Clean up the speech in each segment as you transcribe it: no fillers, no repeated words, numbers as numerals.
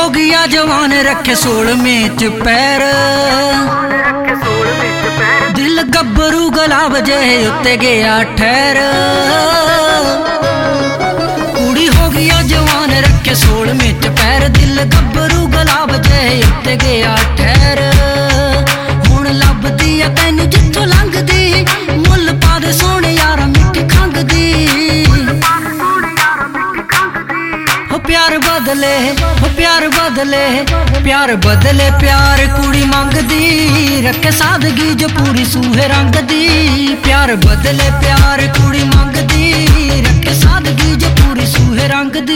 हो गया जवान रखे 16वें च पैर, दिल गब्बरू गला बजे उत्ते गया ठहर। कुड़ी हो गया जवान रखे 16वें च पैर, दिल गब्बरू गला बजे उत्ते गया ठहर। हुण लभदी आ तैनू जिथों लंघदी, मुल पा दे सोहणे यारा मिठी खंघदी। हो प्यार बदले, हो प्यार बदले, प्यार बदले प्यार कुड़ी मंगदी, रखे सादगी जो पूरी सूहे रंग दी। प्यार बदले प्यार कुड़ी मंगदी, रखे सादगी जो पूरी सूहे रंग दी।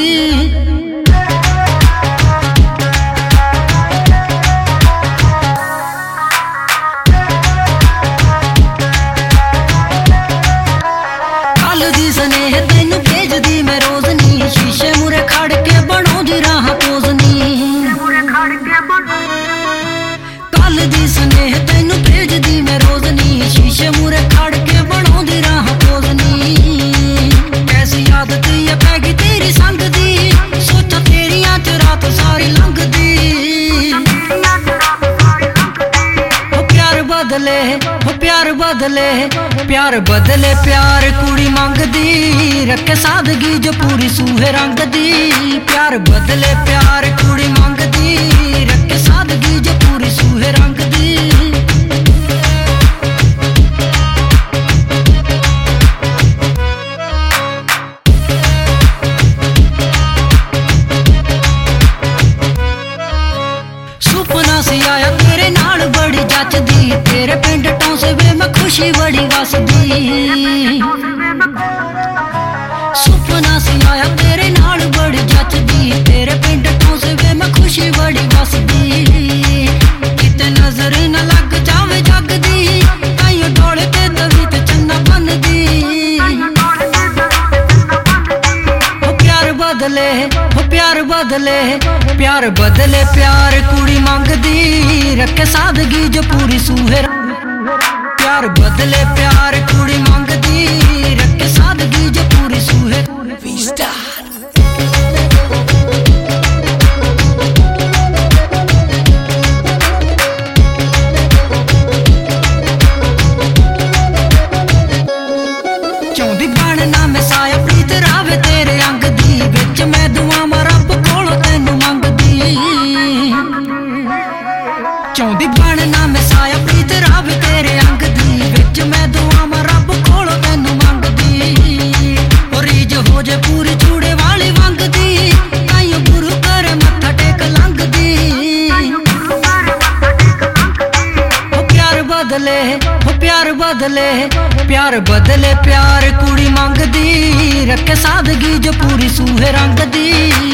प्यार बदले, प्यार बदले प्यार कुड़ी मंगदी, रखे सादगी जो पूरी सूहे रंग दी। प्यार बदले प्यार कुड़ी मंगदी, रखे सादगी जो पूरी सूहे रंग दी। सुपना सी आया तेरे नाल बड़ी जचदी, तेरे पिंड टौंसे वे मैं खुशी बड़ी वसदी। सुपना सी आया तेरे नाल बड़ी जचदी, तेरे पिंड टौंसे वे मैं खुशी बड़ी वसदी। किते नजर न लग जावे जग दी, ताइयों डोले ते तवी ते चन्ना बनदी। हो प्यार बदले, हो प्यार बदले, प्यार बदले प्यार कुड़ी मंगदी, रखे सादगी जो पूरी सूहे। प्यार बदले प्यार कुड़ी मंगदी, रखे सादगी जो पूरी सूहे। चौंदी बनना मैं साया प्रीत रावे तेरे अंग दी, विच मैं दुआवां रब कोलों तैनू मंगदी। चौंदी बनना मैं साया प्रीत रावे तेरे अंग दी, विच मैं दुआवां रब कोलों तैनू मंगदी। ओ रीज हो जे पूरी चूड़े वाली मंगदी, ताइयों गुरु करे मत्था टेक लंघदी। ओ प्यार बदले, ओ प्यार बदले, प्यार बदले प्यार कुड़ी मंगदी, रखे सादगी जो पूरी सूहे रंग दी।